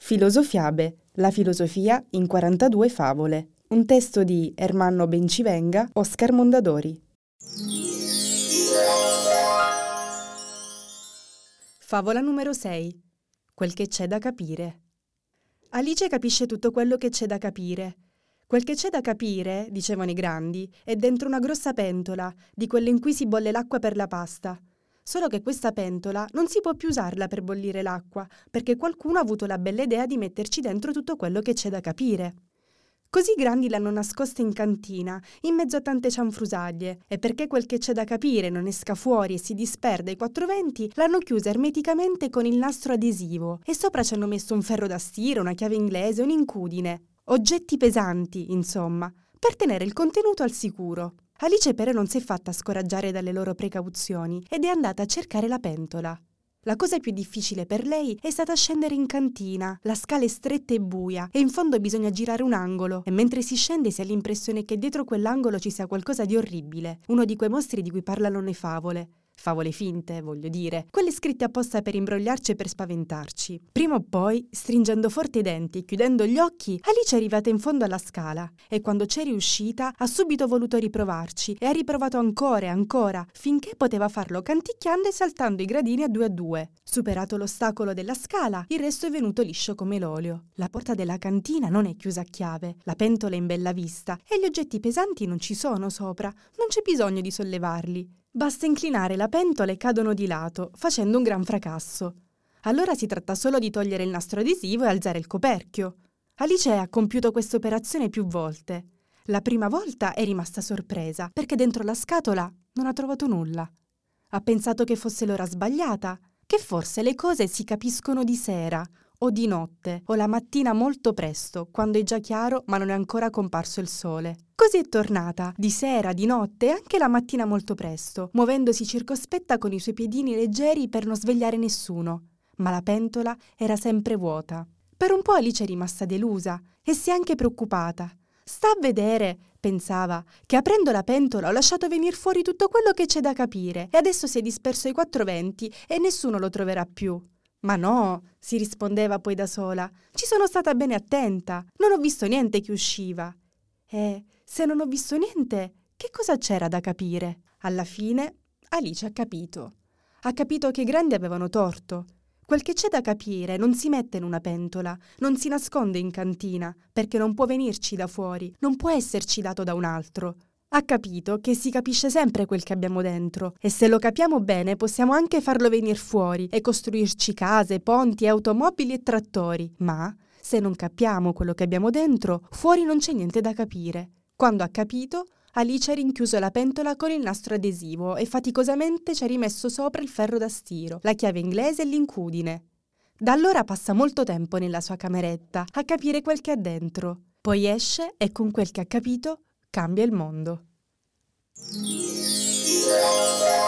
Filosofiabe, la filosofia in 42 favole. Un testo di Ermanno Bencivenga, Oscar Mondadori. Favola numero 6. Quel che c'è da capire. Alice capisce tutto quello che c'è da capire. Quel che c'è da capire, dicevano i grandi, è dentro una grossa pentola, di quelle in cui si bolle l'acqua per la pasta. Solo che questa pentola non si può più usarla per bollire l'acqua, perché qualcuno ha avuto la bella idea di metterci dentro tutto quello che c'è da capire. Così i grandi l'hanno nascosta in cantina, in mezzo a tante cianfrusaglie, e perché quel che c'è da capire non esca fuori e si disperda ai quattro venti, l'hanno chiusa ermeticamente con il nastro adesivo, e sopra ci hanno messo un ferro da stiro, una chiave inglese, un'incudine. Oggetti pesanti, insomma, per tenere il contenuto al sicuro. Alice però non si è fatta scoraggiare dalle loro precauzioni ed è andata a cercare la pentola. La cosa più difficile per lei è stata scendere in cantina. La scala è stretta e buia e in fondo bisogna girare un angolo e mentre si scende si ha l'impressione che dietro quell'angolo ci sia qualcosa di orribile, uno di quei mostri di cui parlano le favole. Favole finte, voglio dire, quelle scritte apposta per imbrogliarci e per spaventarci. Prima o poi, stringendo forte i denti e chiudendo gli occhi, Alice è arrivata in fondo alla scala e quando c'è riuscita ha subito voluto riprovarci e ha riprovato ancora e ancora, finché poteva farlo canticchiando e saltando i gradini a due. Superato l'ostacolo della scala, il resto è venuto liscio come l'olio. La porta della cantina non è chiusa a chiave, la pentola è in bella vista e gli oggetti pesanti non ci sono sopra, non c'è bisogno di sollevarli. Basta inclinare la pentola e cadono di lato, facendo un gran fracasso. Allora si tratta solo di togliere il nastro adesivo e alzare il coperchio. Alice ha compiuto questa operazione più volte. La prima volta è rimasta sorpresa, perché dentro la scatola non ha trovato nulla. Ha pensato che fosse l'ora sbagliata, che forse le cose si capiscono di sera, o di notte, o la mattina molto presto, quando è già chiaro ma non è ancora comparso il sole. Così è tornata, di sera, di notte e anche la mattina molto presto, muovendosi circospetta con i suoi piedini leggeri per non svegliare nessuno. Ma la pentola era sempre vuota. Per un po' Alice è rimasta delusa e si è anche preoccupata. Sta a vedere, pensava, che aprendo la pentola ho lasciato venir fuori tutto quello che c'è da capire e adesso si è disperso ai quattro venti e nessuno lo troverà più. Ma no, si rispondeva poi da sola, ci sono stata bene attenta, non ho visto niente che usciva. E se non ho visto niente, che cosa c'era da capire? Alla fine Alice ha capito. Ha capito che i grandi avevano torto. Quel che c'è da capire non si mette in una pentola, non si nasconde in cantina, perché non può venirci da fuori, non può esserci dato da un altro. Ha capito che si capisce sempre quel che abbiamo dentro e se lo capiamo bene possiamo anche farlo venire fuori e costruirci case, ponti, automobili e trattori. Ma se non capiamo quello che abbiamo dentro, fuori non c'è niente da capire. Quando ha capito, Alice ha rinchiuso la pentola con il nastro adesivo e faticosamente ci ha rimesso sopra il ferro da stiro, la chiave inglese e l'incudine. Da allora passa molto tempo nella sua cameretta a capire quel che ha dentro. Poi esce e con quel che ha capito cambia il mondo.